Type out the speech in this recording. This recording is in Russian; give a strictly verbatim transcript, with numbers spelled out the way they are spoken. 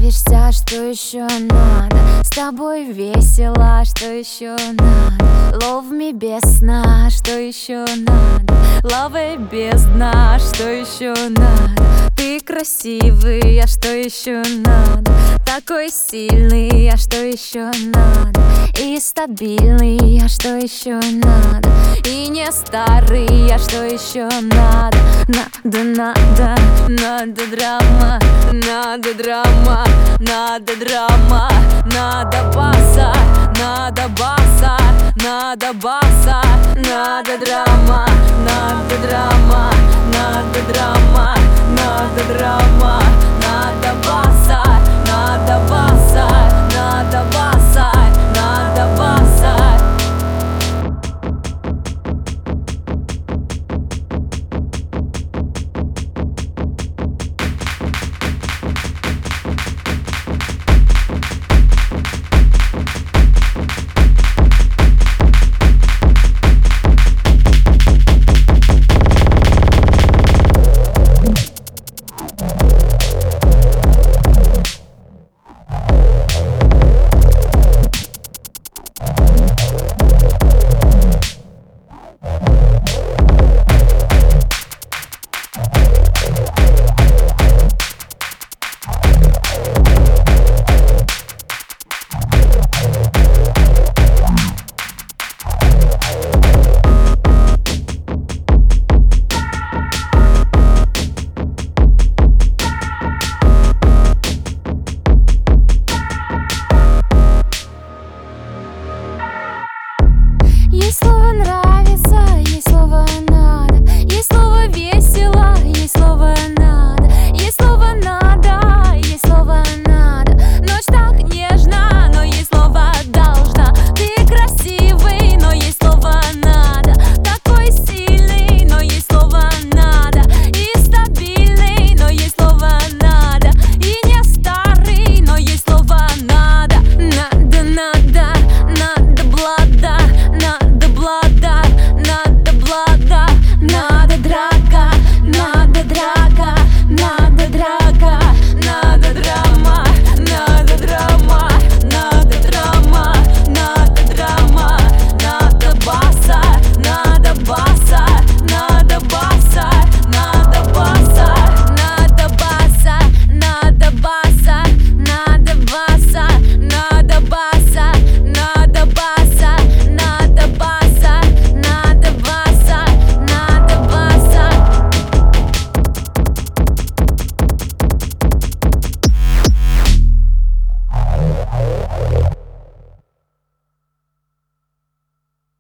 нравишься, что еще надо? С тобой весело, что еще надо? Love me без сна, что еще надо? Love без дна, что еще надо? Ты красивый, а что еще надо? Такой сильный, а что еще надо? И стабильный, а что еще надо? И не старый, а что еще надо? Надо, надо, надо драма, надо драма, надо драма, надо баса, надо баса, надо баса, надо драма, надо драма, надо драма, надо драма, надо баса.